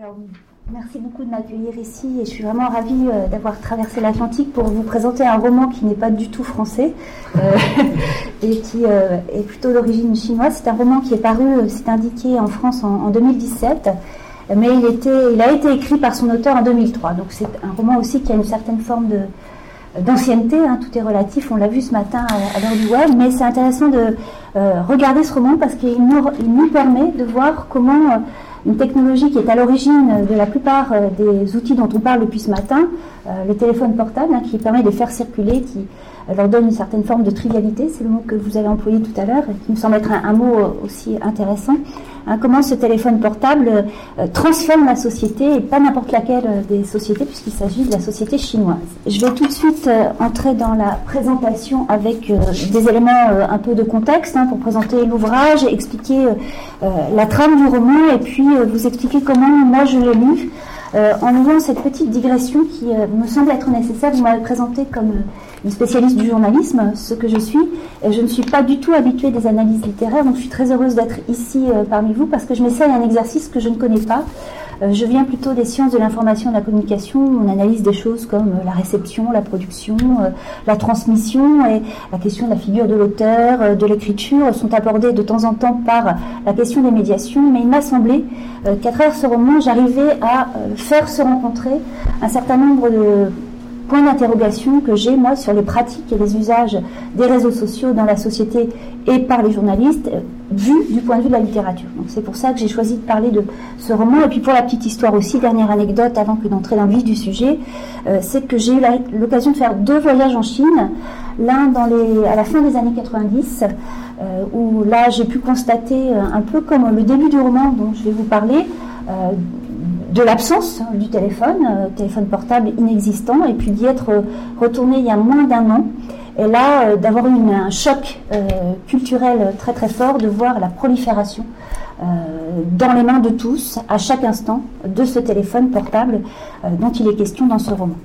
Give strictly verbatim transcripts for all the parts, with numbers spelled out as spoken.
Alors, merci beaucoup de m'accueillir ici et je suis vraiment ravie euh, d'avoir traversé l'Atlantique pour vous présenter un roman qui n'est pas du tout français euh, et qui euh, est plutôt d'origine chinoise. C'est un roman qui est paru, euh, c'est indiqué en France en, en deux mille dix-sept, mais il, était, il a été écrit par son auteur en deux mille trois. Donc c'est un roman aussi qui a une certaine forme de, d'ancienneté, hein, tout est relatif, on l'a vu ce matin à, à l'heure du web, mais c'est intéressant de euh, regarder ce roman parce qu'il nous, il nous permet de voir comment euh, une technologie qui est à l'origine de la plupart euh, des outils dont on parle depuis ce matin, euh, le téléphone portable, hein, qui permet de les faire circuler, qui euh, leur donne une certaine forme de trivialité, c'est le mot que vous avez employé tout à l'heure, et qui me semble être un, un mot aussi intéressant. Hein, comment ce téléphone portable euh, transforme la société, et pas n'importe laquelle euh, des sociétés, puisqu'il s'agit de la société chinoise. Je vais tout de suite euh, entrer dans la présentation avec euh, des éléments euh, un peu de contexte, hein, pour présenter l'ouvrage, expliquer euh, euh, la trame du roman, et puis euh, vous expliquer comment moi je l'ai lu. Euh, en ayant cette petite digression qui euh, me semble être nécessaire, vous m'avez présenté comme euh, une spécialiste du journalisme, ce que je suis, et je ne suis pas du tout habituée des analyses littéraires, donc je suis très heureuse d'être ici euh, parmi vous, parce que je m'essaye à un exercice que je ne connais pas. Euh, je viens plutôt des sciences de l'information et de la communication, où on analyse des choses comme euh, la réception, la production, euh, la transmission, et la question de la figure de l'auteur, euh, de l'écriture, sont abordées de temps en temps par la question des médiations, mais il m'a semblé euh, qu'à travers ce roman, j'arrivais à euh, faire se rencontrer un certain nombre de points d'interrogation que j'ai, moi, sur les pratiques et les usages des réseaux sociaux dans la société et par les journalistes, euh, vu du point de vue de la littérature. Donc c'est pour ça que j'ai choisi de parler de ce roman. Et puis pour la petite histoire aussi, dernière anecdote avant que d'entrer dans le vif du sujet, euh, c'est que j'ai eu la, l'occasion de faire deux voyages en Chine, l'un dans les, à la fin des années quatre-vingt-dix, euh, où là j'ai pu constater euh, un peu comme le début du roman dont je vais vous parler, euh, de l'absence du téléphone, euh, téléphone portable inexistant, et puis d'y être euh, retourné il y a moins d'un an. Et là, euh, d'avoir eu une, un choc euh, culturel très très fort, de voir la prolifération euh, dans les mains de tous, à chaque instant, de ce téléphone portable euh, dont il est question dans ce roman.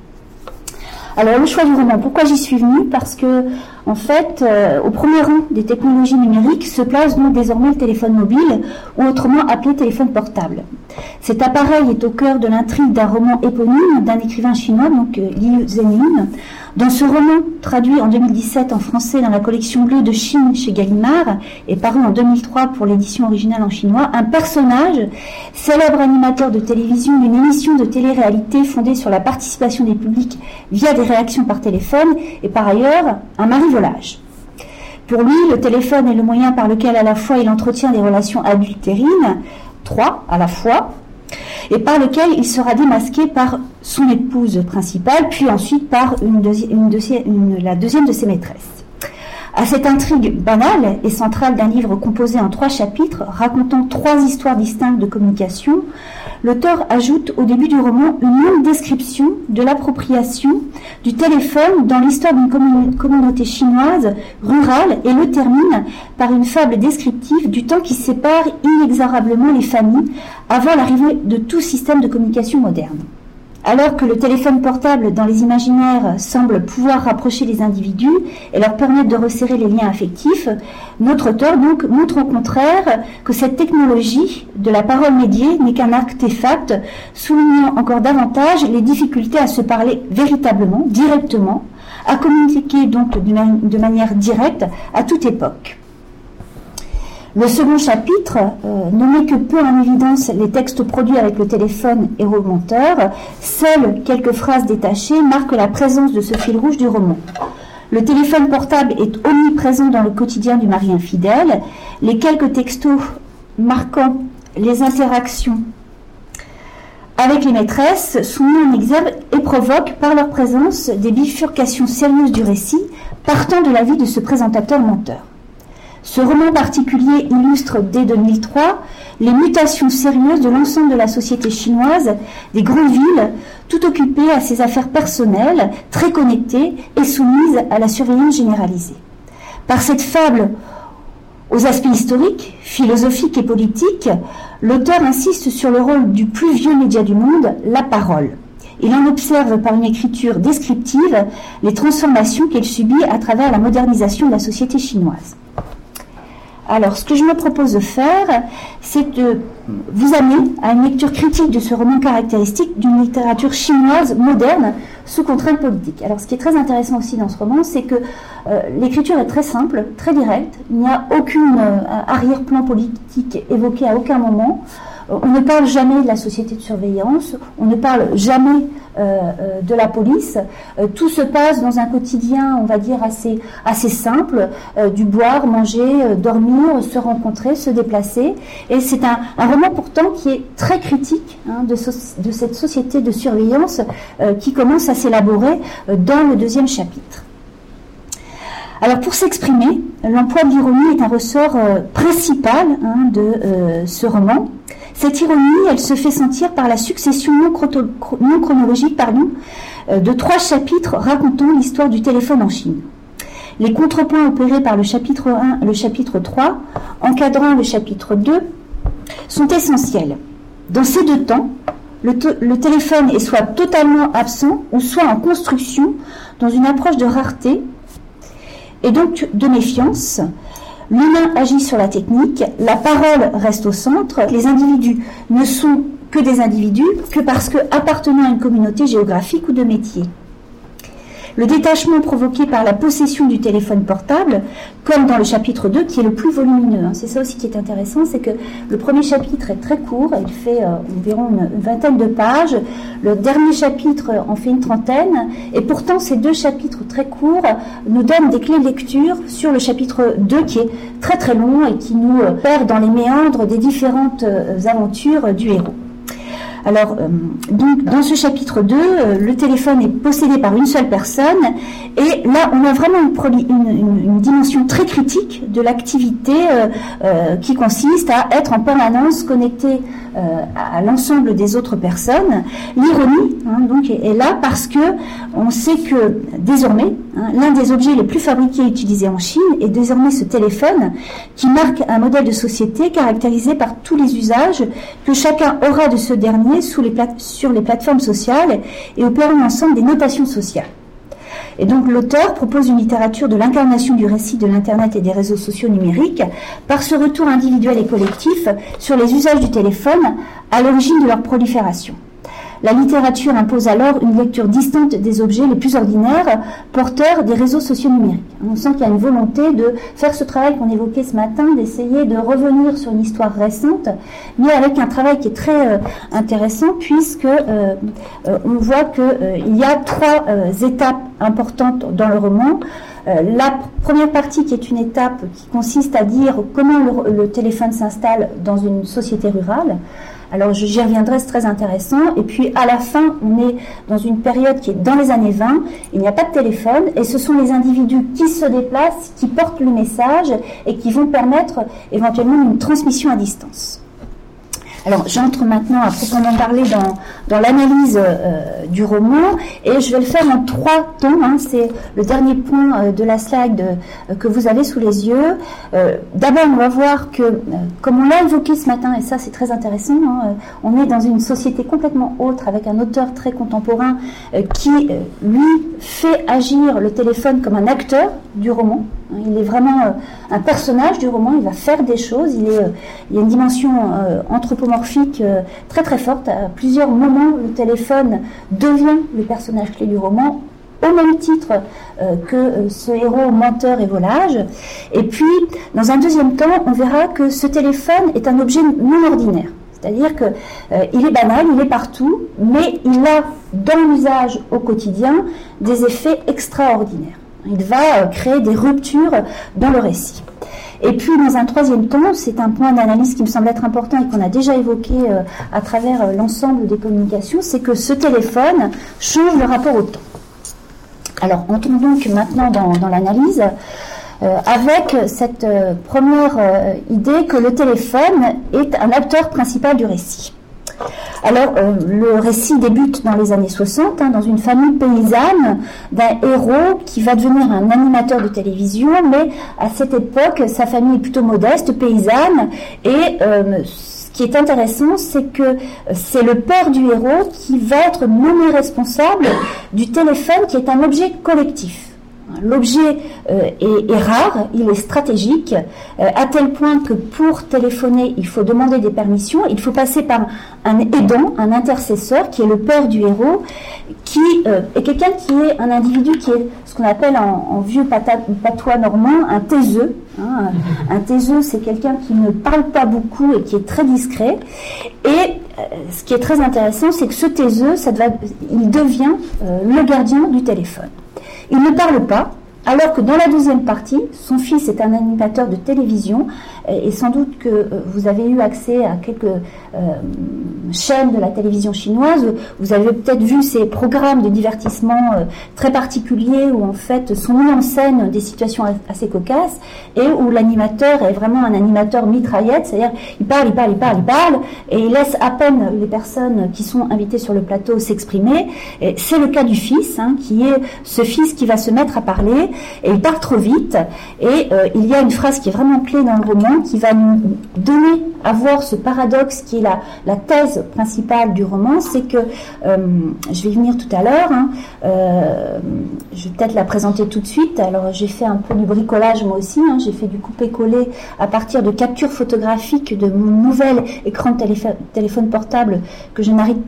Alors le choix du roman, pourquoi j'y suis venue? Parce que, en fait, euh, au premier rang des technologies numériques se place donc désormais le téléphone mobile, ou autrement appelé téléphone portable. Cet appareil est au cœur de l'intrigue d'un roman éponyme d'un écrivain chinois, donc euh, Liu Zhenlin. Dans ce roman, traduit en deux mille dix-sept en français dans la collection bleue de Chine chez Gallimard, et paru en deux mille trois pour l'édition originale en chinois, un personnage, célèbre animateur de télévision d'une émission de télé-réalité fondée sur la participation des publics via des réactions par téléphone, et par ailleurs un marivolage. Pour lui, le téléphone est le moyen par lequel à la fois il entretient des relations adultérines, trois à la fois, et par lequel il sera démasqué par son épouse principale, puis ensuite par une deuxi- une deuxi- une, la deuxième de ses maîtresses. À cette intrigue banale et centrale d'un livre composé en trois chapitres, racontant trois histoires distinctes de communication, l'auteur ajoute au début du roman une longue description de l'appropriation du téléphone dans l'histoire d'une commun- communauté chinoise rurale, et le termine par une fable descriptive du temps qui sépare inexorablement les familles avant l'arrivée de tout système de communication moderne. Alors que le téléphone portable dans les imaginaires semble pouvoir rapprocher les individus et leur permettre de resserrer les liens affectifs, notre auteur donc montre au contraire que cette technologie de la parole médiée n'est qu'un artefact, soulignant encore davantage les difficultés à se parler véritablement, directement, à communiquer donc de, ma- de manière directe à toute époque. Le second chapitre euh, ne met que peu en évidence les textes produits avec le téléphone et romanteur. Seules quelques phrases détachées marquent la présence de ce fil rouge du roman. Le téléphone portable est omniprésent dans le quotidien du mari infidèle. Les quelques textos marquant les interactions avec les maîtresses sont mis en exergue et provoquent par leur présence des bifurcations sérieuses du récit, partant de la vie de ce présentateur menteur. Ce roman particulier illustre dès deux mille trois les mutations sérieuses de l'ensemble de la société chinoise, des grandes villes, tout occupées à ses affaires personnelles, très connectées et soumises à la surveillance généralisée. Par cette fable aux aspects historiques, philosophiques et politiques, l'auteur insiste sur le rôle du plus vieux média du monde, la parole. Il en observe par une écriture descriptive les transformations qu'elle subit à travers la modernisation de la société chinoise. Alors, ce que je me propose de faire, c'est de vous amener à une lecture critique de ce roman caractéristique d'une littérature chinoise moderne sous contrainte politique. Alors, ce qui est très intéressant aussi dans ce roman, c'est que euh, l'écriture est très simple, très directe. Il n'y a aucune euh, arrière-plan politique évoqué à aucun moment. On ne parle jamais de la société de surveillance, on ne parle jamais euh, euh, de la police. Euh, tout se passe dans un quotidien, on va dire, assez, assez simple, euh, du boire, manger, euh, dormir, se rencontrer, se déplacer. Et c'est un, un roman pourtant qui est très critique hein, de, so- de cette société de surveillance euh, qui commence à s'élaborer euh, dans le deuxième chapitre. Alors pour s'exprimer, l'emploi de l'ironie est un ressort euh, principal hein, de euh, ce roman. Cette ironie, elle se fait sentir par la succession non, chroto- non chronologique pardon, euh, de trois chapitres racontant l'histoire du téléphone en Chine. Les contrepoints opérés par le chapitre un et le chapitre trois, encadrant le chapitre deux, sont essentiels. Dans ces deux temps, le, to- le téléphone est soit totalement absent ou soit en construction dans une approche de rareté et donc de méfiance. L'humain agit sur la technique, la parole reste au centre, les individus ne sont que des individus que parce que appartenant à une communauté géographique ou de métier. Le détachement provoqué par la possession du téléphone portable, comme dans le chapitre deux, qui est le plus volumineux. Hein. C'est ça aussi qui est intéressant, c'est que le premier chapitre est très court, il fait euh, environ une, une vingtaine de pages, le dernier chapitre en fait une trentaine, et pourtant ces deux chapitres très courts nous donnent des clés de lecture sur le chapitre deux qui est très très long et qui nous euh, perd dans les méandres des différentes euh, aventures du héros. Alors, euh, donc, dans ce chapitre deux, euh, le téléphone est possédé par une seule personne, et là, on a vraiment une, proli- une, une, une dimension très critique de l'activité euh, euh, qui consiste à être en permanence connecté euh, à, à l'ensemble des autres personnes. L'ironie, hein, donc, est, est là parce que on sait que désormais, hein, l'un des objets les plus fabriqués et utilisés en Chine est désormais ce téléphone qui marque un modèle de société caractérisé par tous les usages que chacun aura de ce dernier sous les plate- sur les plateformes sociales et opérant l'ensemble des notations sociales. Et donc l'auteur propose une littérature de l'incarnation du récit de l'Internet et des réseaux sociaux numériques par ce retour individuel et collectif sur les usages du téléphone à l'origine de leur prolifération. La littérature impose alors une lecture distante des objets les plus ordinaires, porteurs des réseaux sociaux numériques. On sent qu'il y a une volonté de faire ce travail qu'on évoquait ce matin, d'essayer de revenir sur une histoire récente, mais avec un travail qui est très euh, intéressant, puisque euh, euh, on voit qu'il euh, y a trois euh, étapes importantes dans le roman. Euh, la première partie qui est une étape qui consiste à dire comment le, le téléphone s'installe dans une société rurale. Alors j'y reviendrai, c'est très intéressant. Et puis à la fin, on est dans une période qui est dans les années vingt, il n'y a pas de téléphone, et ce sont les individus qui se déplacent, qui portent le message, et qui vont permettre éventuellement une transmission à distance. Alors, j'entre maintenant à proprement parler dans, dans l'analyse euh, du roman, et je vais le faire en trois temps. Hein, c'est le dernier point euh, de la slide euh, que vous avez sous les yeux. Euh, d'abord, on va voir que, euh, comme on l'a évoqué ce matin, et ça c'est très intéressant, hein, euh, on est dans une société complètement autre, avec un auteur très contemporain euh, qui, euh, lui, fait agir le téléphone comme un acteur du roman. Il est vraiment euh, un personnage du roman, il va faire des choses, il, est, euh, il y a une dimension euh, anthropomorphique euh, très très forte. À plusieurs moments, le téléphone devient le personnage clé du roman, au même titre euh, que euh, ce héros menteur et volage. Et puis, dans un deuxième temps, on verra que ce téléphone est un objet non ordinaire. C'est-à-dire qu'il euh, est banal, il est partout, mais il a, dans l'usage au quotidien, des effets extraordinaires. Il va euh, créer des ruptures dans le récit. Et puis, dans un troisième temps, c'est un point d'analyse qui me semble être important et qu'on a déjà évoqué euh, à travers euh, l'ensemble des communications, c'est que ce téléphone change le rapport au temps. Alors, entrons donc maintenant dans, dans l'analyse, euh, avec cette euh, première euh, idée que le téléphone est un acteur principal du récit. Alors, euh, le récit débute dans les années soixante, hein, dans une famille paysanne d'un héros qui va devenir un animateur de télévision, mais à cette époque, sa famille est plutôt modeste, paysanne, et euh, ce qui est intéressant, c'est que c'est le père du héros qui va être nommé responsable du téléphone, qui est un objet collectif. l'objet euh, est, est rare, il est stratégique, euh, à tel point que pour téléphoner, il faut demander des permissions, il faut passer par un aidant, un intercesseur, qui est le père du héros, qui euh, est quelqu'un qui est un individu qui est ce qu'on appelle en, en vieux pata, patois normand un taiseux. Hein. Un taiseux, c'est quelqu'un qui ne parle pas beaucoup et qui est très discret. Et euh, ce qui est très intéressant, c'est que ce taiseux, ça va, il devient euh, le gardien du téléphone. Il ne parle pas, alors que dans la deuxième partie, son fils est un animateur de télévision, et sans doute que vous avez eu accès à quelques euh, chaînes de la télévision chinoise. Vous avez peut-être vu ces programmes de divertissement euh, très particuliers où en fait sont mis en scène des situations assez cocasses et où l'animateur est vraiment un animateur mitraillette, c'est-à-dire il parle, il parle, il parle, il parle, et il laisse à peine les personnes qui sont invitées sur le plateau s'exprimer. Et c'est le cas du fils, hein, qui est ce fils qui va se mettre à parler, et il part trop vite, et euh, il y a une phrase qui est vraiment clé dans le roman, qui va nous donner à voir ce paradoxe qui est la, la thèse principale du roman, c'est que, euh, je vais y venir tout à l'heure, hein, euh, je vais peut-être la présenter tout de suite. Alors j'ai fait un peu du bricolage moi aussi, hein, j'ai fait du coupé-collé à partir de captures photographiques de mon nouvel écran de téléphone, téléphone portable que je n'arrive,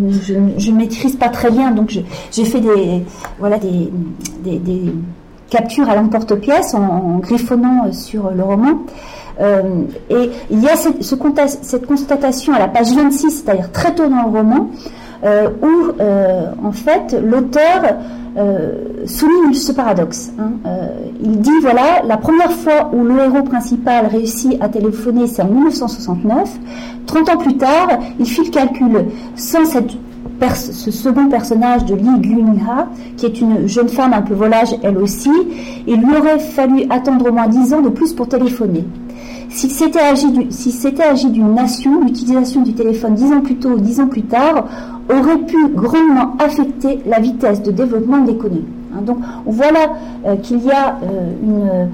je ne maîtrise pas très bien, donc je, j'ai fait des, voilà, des, des, des captures à l'emporte-pièce en, en griffonnant sur le roman. Euh, et il y a cette, ce, cette constatation à la page vingt-six, c'est-à-dire très tôt dans le roman, euh, où euh, en fait l'auteur euh, souligne ce paradoxe. Hein. Euh, il dit voilà, la première fois où le héros principal réussit à téléphoner, c'est en mille neuf cent soixante-neuf. trente ans plus tard, il fit le calcul. Sans cette Pers- ce second personnage de Li Guingha, qui est une jeune femme un peu volage elle aussi, il lui aurait fallu attendre au moins dix ans de plus pour téléphoner. S'il s'était agi, du, si c'était agi d'une nation, l'utilisation du téléphone dix ans plus tôt ou dix ans plus tard aurait pu grandement affecter la vitesse de développement de l'économie. Hein, donc on voit là euh, qu'il y a euh, une...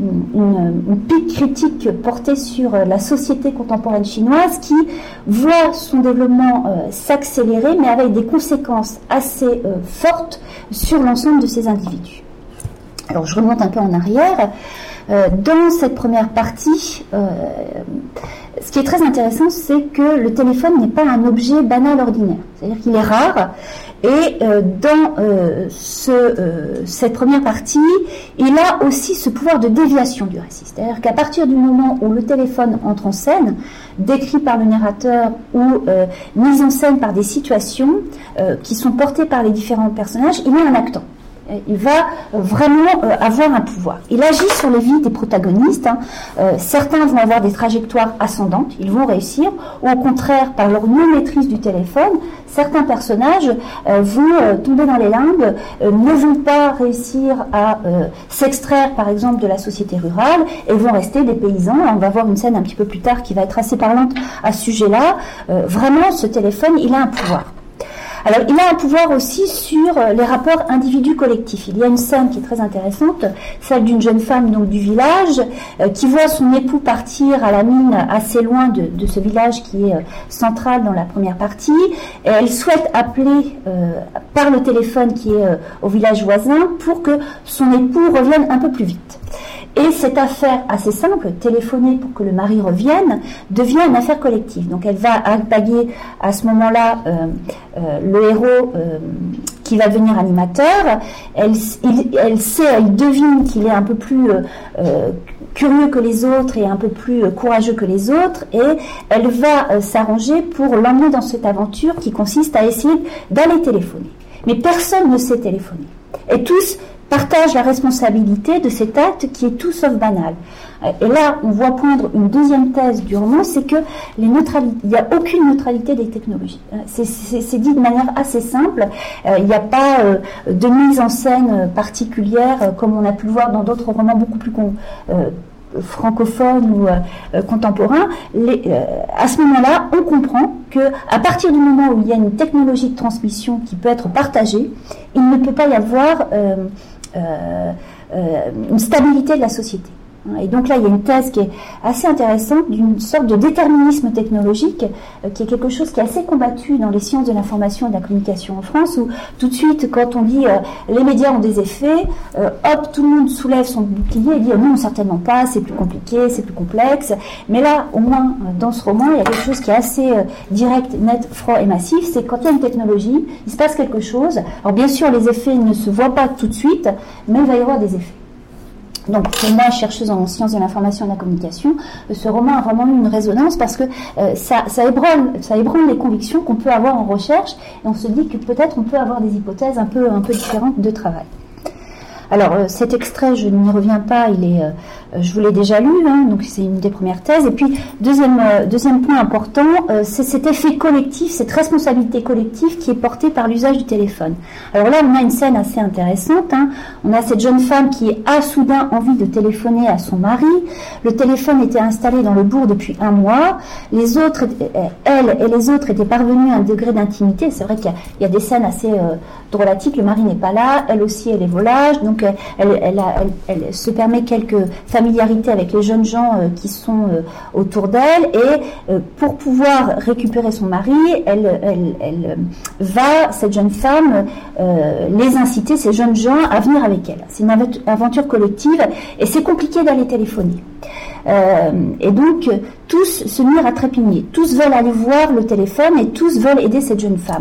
Une, une pique critique portée sur la société contemporaine chinoise qui voit son développement euh, s'accélérer, mais avec des conséquences assez euh, fortes sur l'ensemble de ces individus. Alors je remonte un peu en arrière. Euh, dans cette première partie, euh, ce qui est très intéressant, c'est que le téléphone n'est pas un objet banal ordinaire. C'est-à-dire qu'il est rare. Et euh, dans euh, ce, euh, cette première partie, il a aussi ce pouvoir de déviation du récit. C'est-à-dire qu'à partir du moment où le téléphone entre en scène, décrit par le narrateur ou euh, mis en scène par des situations euh, qui sont portées par les différents personnages, il a un actant. Il va vraiment euh, avoir un pouvoir. Il agit sur les vies des protagonistes. Hein. Euh, certains vont avoir des trajectoires ascendantes, ils vont réussir, ou au contraire, par leur non-maîtrise du téléphone, certains personnages euh, vont euh, tomber dans les limbes, euh, ne vont pas réussir à euh, s'extraire, par exemple, de la société rurale, et vont rester des paysans. On va voir une scène un petit peu plus tard qui va être assez parlante à ce sujet-là. Euh, vraiment, ce téléphone, il a un pouvoir. Alors, il a un pouvoir aussi sur les rapports individu-collectif. Il y a une scène qui est très intéressante, celle d'une jeune femme donc du village, euh, qui voit son époux partir à la mine assez loin de, de ce village qui est euh, central dans la première partie. Et elle souhaite appeler euh, par le téléphone qui est euh, au village voisin pour que son époux revienne un peu plus vite. Et cette affaire assez simple, téléphoner pour que le mari revienne, devient une affaire collective. Donc elle va alpaguer à ce moment-là euh, euh, le héros euh, qui va devenir animateur. Elle, il, elle sait, elle devine qu'il est un peu plus euh, euh, curieux que les autres et un peu plus euh, courageux que les autres. Et elle va euh, s'arranger pour l'emmener dans cette aventure qui consiste à essayer d'aller téléphoner. Mais personne ne sait téléphoner. Et tous partage la responsabilité de cet acte qui est tout sauf banal. Et là, on voit poindre une deuxième thèse du roman, c'est que les neutralités, il n'y a aucune neutralité des technologies. C'est, c'est, c'est dit de manière assez simple. Euh, il n'y a pas euh, de mise en scène particulière, euh, comme on a pu le voir dans d'autres romans beaucoup plus con, euh, francophones ou euh, contemporains. Les, euh, à ce moment-là, on comprend que à partir du moment où il y a une technologie de transmission qui peut être partagée, il ne peut pas y avoir euh, euh, euh, une stabilité de la société. Et donc là, il y a une thèse qui est assez intéressante d'une sorte de déterminisme technologique, euh, qui est quelque chose qui est assez combattu dans les sciences de l'information et de la communication en France, où tout de suite, quand on dit euh, les médias ont des effets, euh, hop, tout le monde soulève son bouclier et dit euh, non, certainement pas, c'est plus compliqué, c'est plus complexe. Mais là, au moins, euh, dans ce roman, il y a quelque chose qui est assez euh, direct, net, froid et massif, c'est quand il y a une technologie, il se passe quelque chose. Alors bien sûr, les effets ne se voient pas tout de suite, mais il va y avoir des effets. Donc, pour moi, chercheuse en sciences de l'information et de la communication, ce roman a vraiment eu une résonance parce que euh, ça, ça ébranle, ça ébranle les convictions qu'on peut avoir en recherche, et on se dit que peut-être on peut avoir des hypothèses un peu, un peu différentes de travail. Alors, euh, cet extrait, je n'y reviens pas, il est, euh, je vous l'ai déjà lu, hein, donc c'est une des premières thèses. Et puis, deuxième, euh, deuxième point important, euh, c'est cet effet collectif, cette responsabilité collective qui est portée par l'usage du téléphone. Alors là, on a une scène assez intéressante. Hein. On a cette jeune femme qui a soudain envie de téléphoner à son mari. Le téléphone était installé dans le bourg depuis un mois. Les autres, elle et les autres étaient parvenus à un degré d'intimité. C'est vrai qu'il y a, il y a des scènes assez euh, drôlatiques. Le mari n'est pas là, elle aussi, elle est volage. Donc, elle, elle, a, elle, elle se permet quelques familiarités avec les jeunes gens euh, qui sont euh, autour d'elle, et euh, pour pouvoir récupérer son mari, elle, elle, elle va, cette jeune femme, euh, les inciter, ces jeunes gens, à venir avec elle. C'est une aventure collective, et c'est compliqué d'aller téléphoner. Euh, et donc, tous se mirent à trépigner. Tous veulent aller voir le téléphone, et tous veulent aider cette jeune femme.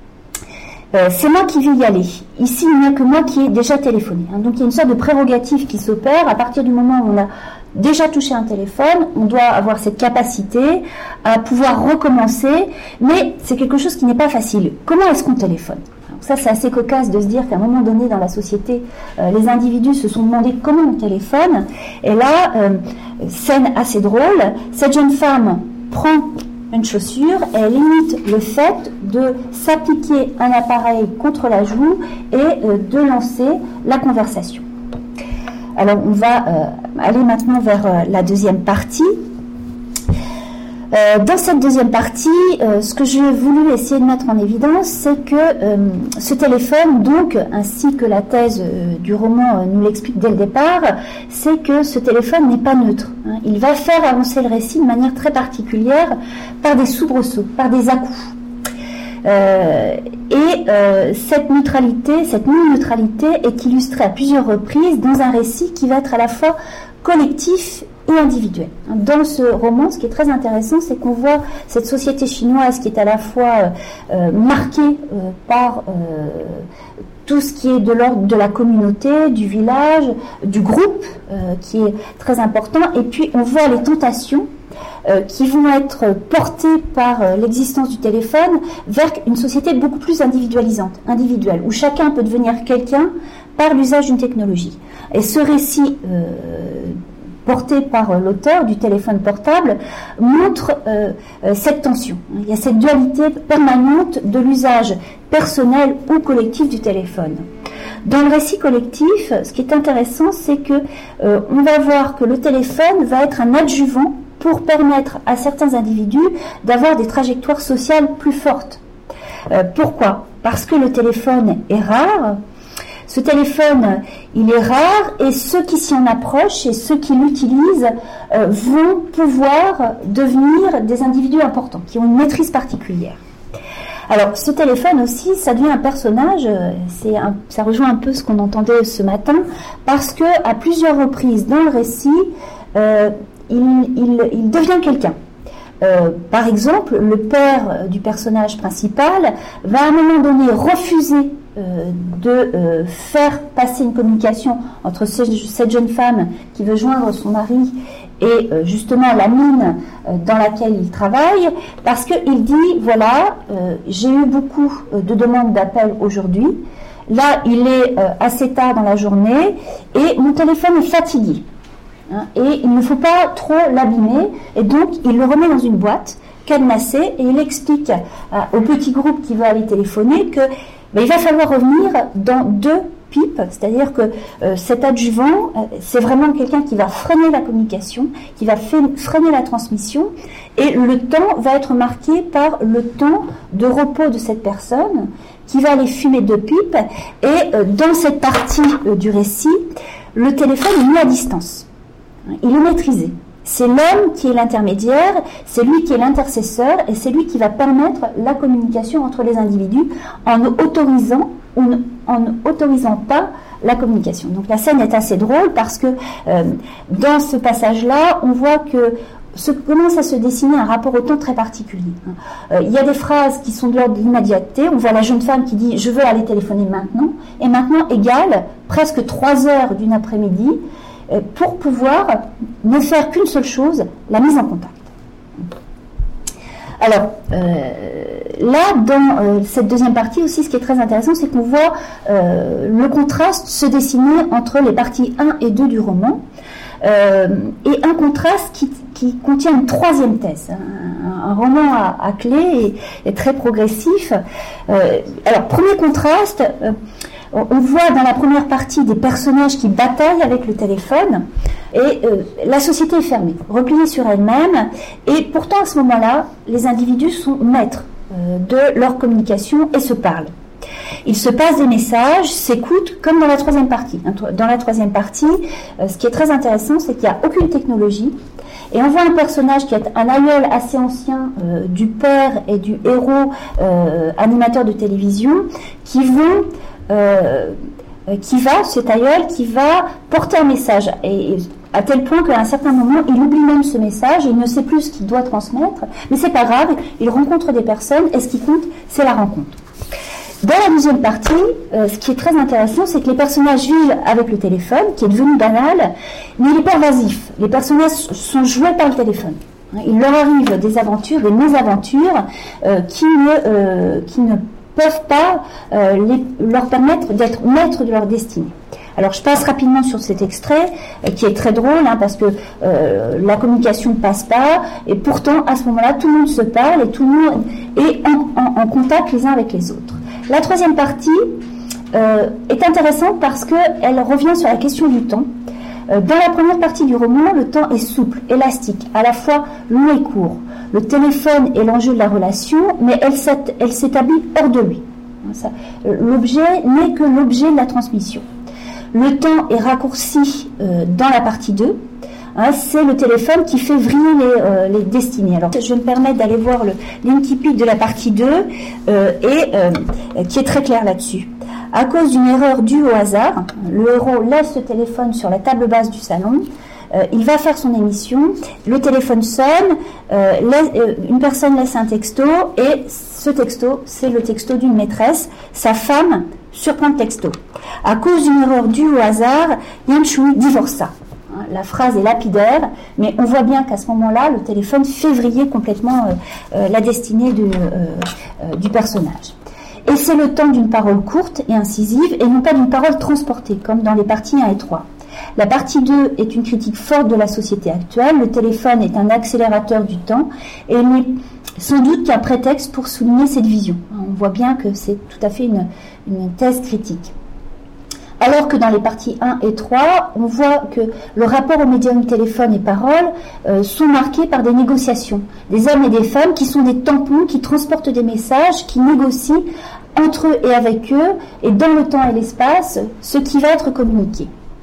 Euh, c'est moi qui vais y aller. Ici, il n'y a que moi qui ai déjà téléphoné. Hein. Donc, il y a une sorte de prérogative qui s'opère. À partir du moment où on a déjà touché un téléphone, on doit avoir cette capacité à pouvoir recommencer. Mais c'est quelque chose qui n'est pas facile. Comment est-ce qu'on téléphone ? Donc ça, c'est assez cocasse de se dire qu'à un moment donné dans la société, euh, les individus se sont demandé comment on téléphone. Et là, euh, scène assez drôle, cette jeune femme prend une chaussure, elle imite le fait de s'appliquer un appareil contre la joue et euh, de lancer la conversation. Alors on va euh, aller maintenant vers euh, la deuxième partie. Euh, dans cette deuxième partie, euh, ce que j'ai voulu essayer de mettre en évidence, c'est que euh, ce téléphone, donc, ainsi que la thèse euh, du roman euh, nous l'explique dès le départ, c'est que ce téléphone n'est pas neutre. Hein. Il va faire avancer le récit de manière très particulière par des soubresauts, par des à-coups. Euh, et euh, cette neutralité, cette non-neutralité est illustrée à plusieurs reprises dans un récit qui va être à la fois collectif et individuel. Dans ce roman, ce qui est très intéressant, c'est qu'on voit cette société chinoise qui est à la fois euh, marquée euh, par euh, tout ce qui est de l'ordre de la communauté, du village, du groupe, euh, qui est très important, et puis on voit les tentations euh, qui vont être portées par euh, l'existence du téléphone vers une société beaucoup plus individualisante, individuelle, où chacun peut devenir quelqu'un par l'usage d'une technologie. Et ce récit euh, porté par l'auteur du téléphone portable, montre euh, euh, cette tension. Il y a cette dualité permanente de l'usage personnel ou collectif du téléphone. Dans le récit collectif, ce qui est intéressant, c'est que euh, on va voir que le téléphone va être un adjuvant pour permettre à certains individus d'avoir des trajectoires sociales plus fortes. Euh, pourquoi ? Parce que le téléphone est rare. Ce téléphone, il est rare, et ceux qui s'y en approchent et ceux qui l'utilisent euh, vont pouvoir devenir des individus importants, qui ont une maîtrise particulière. Alors, ce téléphone aussi, ça devient un personnage, c'est un, ça rejoint un peu ce qu'on entendait ce matin, parce que à plusieurs reprises dans le récit, euh, il, il, il devient quelqu'un. Euh, par exemple, le père du personnage principal va à un moment donné refuser euh, de euh, faire passer une communication entre ce, cette jeune femme qui veut joindre son mari et euh, justement la mine euh, dans laquelle il travaille, parce qu'il dit, voilà, euh, j'ai eu beaucoup de demandes d'appel aujourd'hui, là il est euh, assez tard dans la journée et mon téléphone est fatigué. Hein, et il ne faut pas trop l'abîmer, et donc il le remet dans une boîte cadenassée, et il explique à, au petit groupe qui veut aller téléphoner que ben, il va falloir revenir dans deux pipes, c'est-à-dire que euh, cet adjuvant, euh, c'est vraiment quelqu'un qui va freiner la communication, qui va freiner la transmission, et le temps va être marqué par le temps de repos de cette personne qui va aller fumer deux pipes, et euh, dans cette partie euh, du récit, le téléphone est mis à distance. Il est maîtrisé. C'est l'homme qui est l'intermédiaire, c'est lui qui est l'intercesseur et c'est lui qui va permettre la communication entre les individus en autorisant ou en n'autorisant pas la communication. Donc la scène est assez drôle parce que euh, dans ce passage-là, on voit que se commence à se dessiner un rapport au temps très particulier. Euh, il y a des phrases qui sont de l'ordre de l'immédiateté. On voit la jeune femme qui dit « je veux aller téléphoner maintenant » et maintenant égale presque trois heures d'une après-midi euh, pour pouvoir ne faire qu'une seule chose, la mise en contact. Alors, euh, là, dans euh, cette deuxième partie aussi, ce qui est très intéressant, c'est qu'on voit euh, le contraste se dessiner entre les parties un et deux du roman, euh, et un contraste qui, qui contient une troisième thèse, un, un roman à, à clé et, et très progressif. Euh, alors, premier contraste, euh, on voit dans la première partie des personnages qui bataillent avec le téléphone et euh, la société est fermée, repliée sur elle-même et pourtant à ce moment-là, les individus sont maîtres euh, de leur communication et se parlent. Ils se passent des messages, s'écoutent comme dans la troisième partie. Dans la troisième partie, euh, ce qui est très intéressant, c'est qu'il n'y a aucune technologie et on voit un personnage qui est un aïeul assez ancien euh, du père et du héros euh, animateur de télévision qui vont Euh, qui va, cet aïeul, qui va porter un message, et, et à tel point qu'à un certain moment, il oublie même ce message, il ne sait plus ce qu'il doit transmettre, mais c'est pas grave, il rencontre des personnes, et ce qui compte, c'est la rencontre. Dans la deuxième partie, euh, ce qui est très intéressant, c'est que les personnages vivent avec le téléphone, qui est devenu banal, mais il est pervasif. Les personnages sont joués par le téléphone. Il leur arrive des aventures, des mésaventures, euh, qui ne, euh, qui ne peuvent pas euh, les, leur permettre d'être maîtres de leur destinée. Alors je passe rapidement sur cet extrait euh, qui est très drôle hein, parce que euh, la communication ne passe pas et pourtant à ce moment-là tout le monde se parle et tout le monde est en, en, en contact les uns avec les autres. La troisième partie euh, est intéressante parce qu'elle revient sur la question du temps. Euh, dans la première partie du roman, le temps est souple, élastique, à la fois long et court. Le téléphone est l'enjeu de la relation, mais elle, elle s'établit hors de lui. L'objet n'est que l'objet de la transmission. Le temps est raccourci euh, dans la partie deux. Hein, c'est le téléphone qui fait vriller les, euh, les destinées. Alors, je vais me permettre d'aller voir le l'incipit de la partie deux euh, et euh, qui est très clair là-dessus. À cause d'une erreur due au hasard, le héros laisse le téléphone sur la table basse du salon. Euh, il va faire son émission, le téléphone sonne, euh, laisse, euh, une personne laisse un texto et ce texto, c'est le texto d'une maîtresse, sa femme surprend le texto. À cause d'une erreur due au hasard, Yanshui divorça. Hein, la phrase est lapidaire, mais on voit bien qu'à ce moment-là, le téléphone fait vriller complètement euh, euh, la destinée de, euh, euh, du personnage. Et c'est le temps d'une parole courte et incisive et non pas d'une parole transportée, comme dans les parties un et trois. La partie deux est une critique forte de la société actuelle. Le téléphone est un accélérateur du temps et il n'est sans doute qu'un prétexte pour souligner cette vision. On voit bien que c'est tout à fait une, une thèse critique. Alors que dans les parties un et trois, on voit que le rapport au médium téléphone et parole euh, sont marqués par des négociations. Des hommes et des femmes qui sont des tampons, qui transportent des messages, qui négocient entre eux et avec eux, et dans le temps et l'espace, ce qui va être communiqué.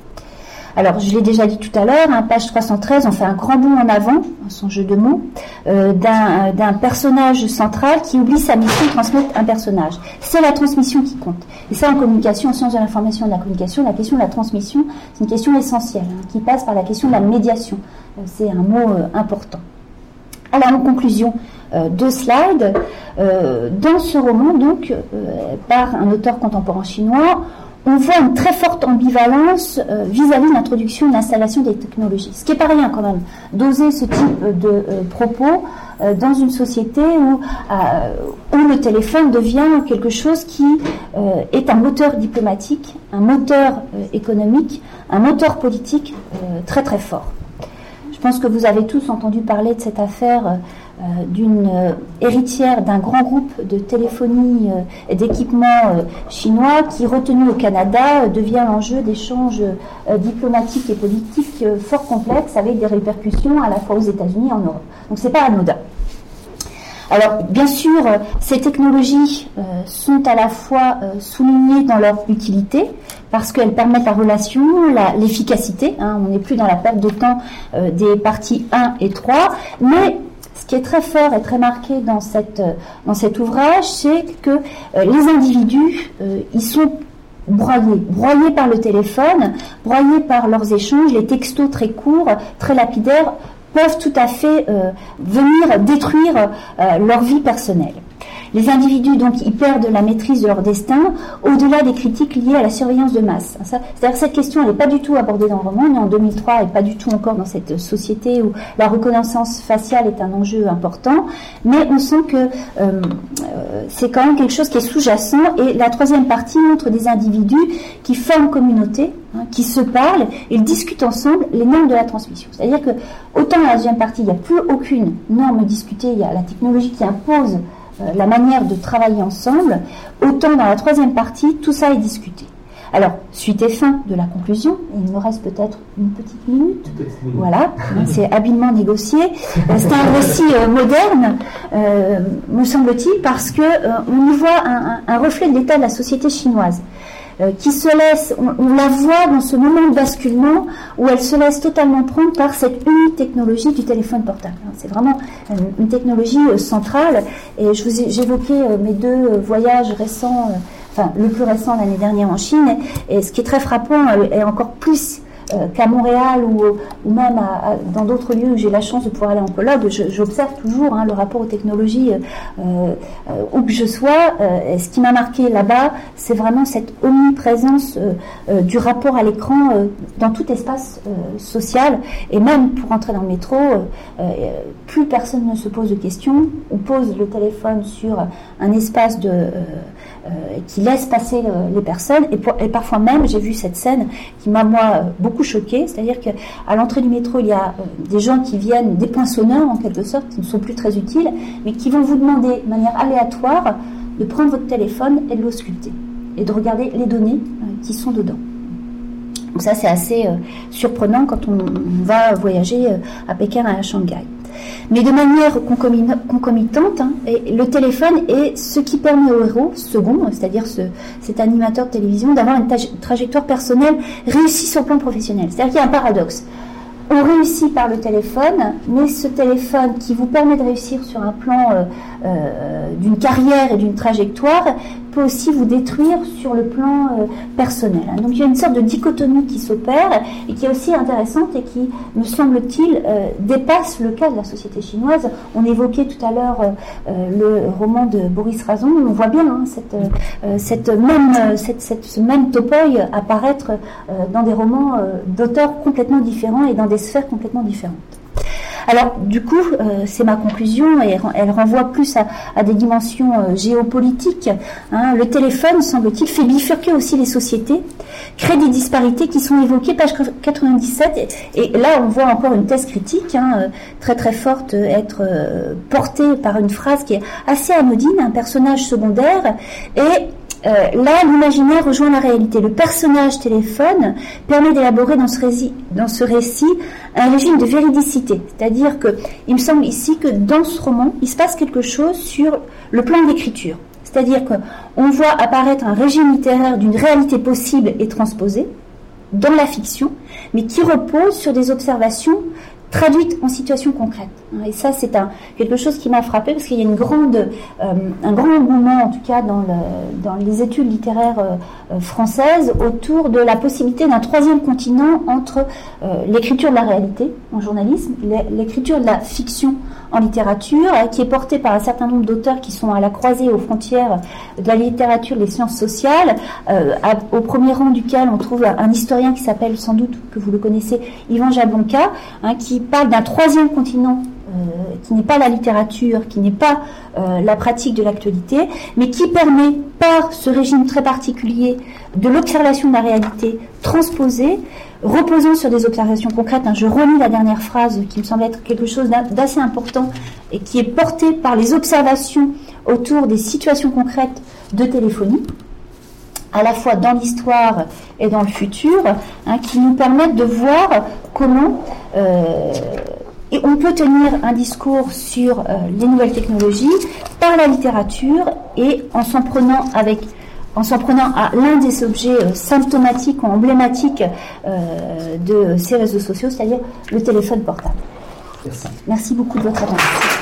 Alors, je l'ai déjà dit tout à l'heure, hein, page trois cent treize, on fait un grand bond en avant, son jeu de mots, euh, d'un, d'un personnage central qui oublie sa mission de transmettre un personnage. C'est la transmission qui compte. Et ça, en communication, en sciences de l'information et de la communication, la question de la transmission, c'est une question essentielle, hein, qui passe par la question de la médiation. Euh, c'est un mot euh, important. Alors, en conclusion, euh, deux slides. Euh, dans ce roman, donc, euh, par un auteur contemporain chinois, on voit une très forte ambivalence euh, vis-à-vis de l'introduction et de l'installation des technologies. Ce qui n'est pas rien quand même, d'oser ce type de euh, propos euh, dans une société où, euh, où le téléphone devient quelque chose qui euh, est un moteur diplomatique, un moteur euh, économique, un moteur politique euh, très très fort. Je pense que vous avez tous entendu parler de cette affaire euh, d'une euh, héritière d'un grand groupe de téléphonie euh, et d'équipements euh, chinois qui, retenu au Canada, euh, devient l'enjeu d'échanges euh, diplomatiques et politiques euh, fort complexes avec des répercussions à la fois aux États-Unis et en Europe. Donc c'est pas anodin. Alors, bien sûr, ces technologies euh, sont à la fois euh, soulignées dans leur utilité, parce qu'elles permettent la relation, la, l'efficacité. Hein, on n'est plus dans la perte de temps euh, des parties un et trois, mais ce qui est très fort et très marqué dans, cette, dans cet ouvrage, c'est que euh, les individus, euh, ils sont broyés, broyés par le téléphone, broyés par leurs échanges, les textos très courts, très lapidaires, peuvent tout à fait euh, venir détruire euh, leur vie personnelle. Les individus, donc, ils perdent la maîtrise de leur destin au-delà des critiques liées à la surveillance de masse. Ça, c'est-à-dire cette question, elle n'est pas du tout abordée dans le roman, on est en deux mille trois et pas du tout encore dans cette société où la reconnaissance faciale est un enjeu important, mais on sent que euh, c'est quand même quelque chose qui est sous-jacent, et la troisième partie montre des individus qui forment communauté, hein, qui se parlent et discutent ensemble les normes de la transmission. C'est-à-dire que autant dans la deuxième partie, il n'y a plus aucune norme discutée, il y a la technologie qui impose la manière de travailler ensemble, autant dans la troisième partie, tout ça est discuté. Alors, suite et fin de la conclusion, il me reste peut-être une petite minute, voilà, c'est habilement négocié. C'est un récit euh, moderne, euh, me semble-t-il, parce que euh, on y voit un, un reflet de l'état de la société chinoise, euh, qui se laisse, on, on la voit dans ce moment de basculement où elle se laisse totalement prendre par cette unique technologie du téléphone portable. C'est vraiment une, une technologie euh, centrale, et je vous ai, j'évoquais euh, mes deux euh, voyages récents, euh, enfin le plus récent l'année dernière en Chine, et, et ce qui est très frappant euh, est encore plus Euh, qu'à Montréal ou, ou même à, à, dans d'autres lieux où j'ai la chance de pouvoir aller en colloque, je, j'observe toujours hein, le rapport aux technologies euh, euh, où que je sois. Euh, et ce qui m'a marqué là-bas, c'est vraiment cette omniprésence euh, euh, du rapport à l'écran euh, dans tout espace euh, social, et même pour entrer dans le métro, euh, euh, plus personne ne se pose de questions. On pose le téléphone sur un espace de euh, euh, qui laisse passer le, les personnes, et, pour, et parfois même j'ai vu cette scène qui m'a moi beaucoup choquée, c'est-à-dire qu'à l'entrée du métro il y a euh, des gens qui viennent, des poinçonneurs en quelque sorte, qui ne sont plus très utiles, mais qui vont vous demander de manière aléatoire de prendre votre téléphone et de l'ausculter et de regarder les données euh, qui sont dedans. Donc ça c'est assez euh, surprenant quand on, on va voyager euh, à Pékin, à Shanghai. Mais de manière concomitante, hein, et le téléphone est ce qui permet au héros second, c'est-à-dire ce, cet animateur de télévision, d'avoir une tra- trajectoire personnelle réussie sur le plan professionnel. C'est-à-dire qu'il y a un paradoxe. On réussit par le téléphone, mais ce téléphone qui vous permet de réussir sur un plan euh, euh, d'une carrière et d'une trajectoire peut aussi vous détruire sur le plan euh, personnel. Donc il y a une sorte de dichotomie qui s'opère et qui est aussi intéressante et qui, me semble-t-il, euh, dépasse le cas de la société chinoise. On évoquait tout à l'heure euh, le roman de Boris Razon, on voit bien hein, cette, euh, cette même, cette, cette, ce même topoï apparaître euh, dans des romans euh, d'auteurs complètement différents et dans des sphères complètement différentes. Alors, du coup, euh, c'est ma conclusion, et elle renvoie plus à, à des dimensions euh, géopolitiques. Hein. Le téléphone, semble-t-il, fait bifurquer aussi les sociétés, crée des disparités qui sont évoquées, page quatre-vingt-dix-sept, et, et là, on voit encore une thèse critique, hein, très très forte, être euh, portée par une phrase qui est assez anodine, un personnage secondaire, et Euh, là, l'imaginaire rejoint la réalité. Le personnage téléphone permet d'élaborer dans ce récit, dans ce récit un régime de véridicité. C'est-à-dire que, il me semble ici que dans ce roman, il se passe quelque chose sur le plan de l'écriture. C'est-à-dire qu'on voit apparaître un régime littéraire d'une réalité possible et transposée dans la fiction, mais qui repose sur des observations traduite en situation concrète. Et ça, c'est un, quelque chose qui m'a frappé parce qu'il y a une grande, euh, un grand engouement, en tout cas dans, le, dans les études littéraires euh, françaises, autour de la possibilité d'un troisième continent entre euh, l'écriture de la réalité en journalisme, l'écriture de la fiction en littérature, euh, qui est portée par un certain nombre d'auteurs qui sont à la croisée, aux frontières de la littérature, des sciences sociales, euh, à, au premier rang duquel on trouve un historien qui s'appelle, sans doute que vous le connaissez, Yvan Jablonka, hein, qui parle d'un troisième continent euh, qui n'est pas la littérature, qui n'est pas euh, la pratique de l'actualité, mais qui permet, par ce régime très particulier de l'observation de la réalité transposée, reposant sur des observations concrètes. Hein, je relis la dernière phrase qui me semble être quelque chose d'assez important et qui est portée par les observations autour des situations concrètes de téléphonie, à la fois dans l'histoire et dans le futur, hein, qui nous permettent de voir comment euh, et on peut tenir un discours sur euh, les nouvelles technologies par la littérature et en s'en prenant avec en s'en prenant à l'un des objets euh, symptomatiques ou emblématiques euh, de ces réseaux sociaux, c'est-à-dire le téléphone portable. Merci. Merci beaucoup de votre attention.